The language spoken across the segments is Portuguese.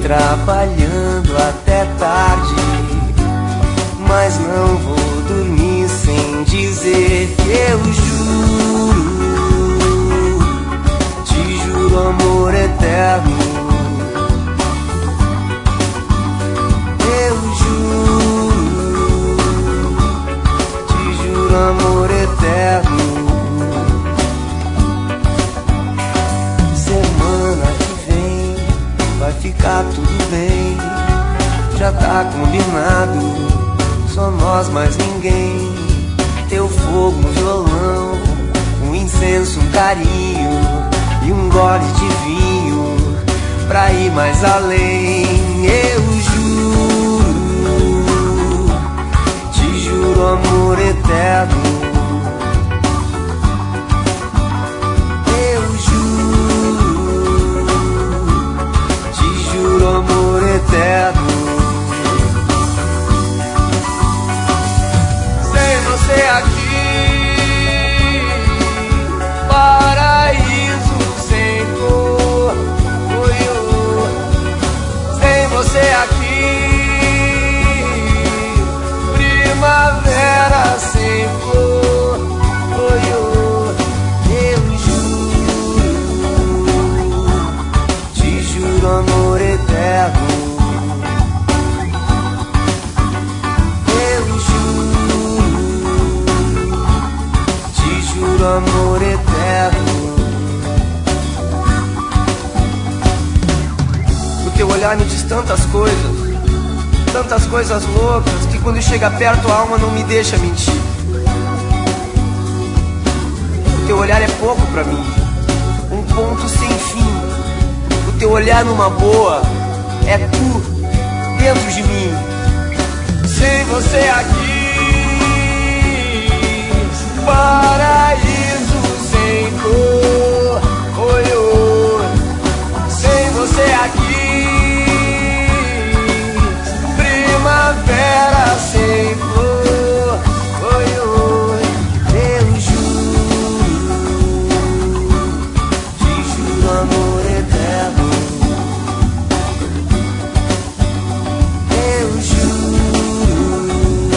trabalhando até tarde, mas não vou dormir sem dizer que eu juro, te juro amor eterno. Eu juro, te juro amor eterno. Semana que vem vai ficar tudo bem, já tá combinado, só nós mais ninguém. Teu fogo no violão, um incenso, um carinho e um gole de vinho pra ir mais além. Eu juro, te juro amor eterno. Eu juro, te juro amor eterno. Você aqui, paraíso sem cor. Sem você aqui, primavera sem flor. Eu juro, te juro amor eterno. Amor eterno. O teu olhar me diz tantas coisas loucas, que quando chega perto a alma não me deixa mentir. O teu olhar é pouco pra mim, um ponto sem fim. O teu olhar numa boa é tu dentro de mim. Sem você aqui, paraíso sem cor. Sem você aqui, primavera sem flor. Eu juro, te juro amor eterno. Eu juro,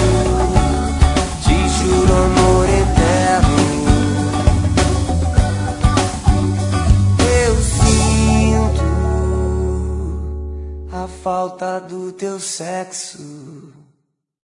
te juro amor eterno. A falta do teu sexo.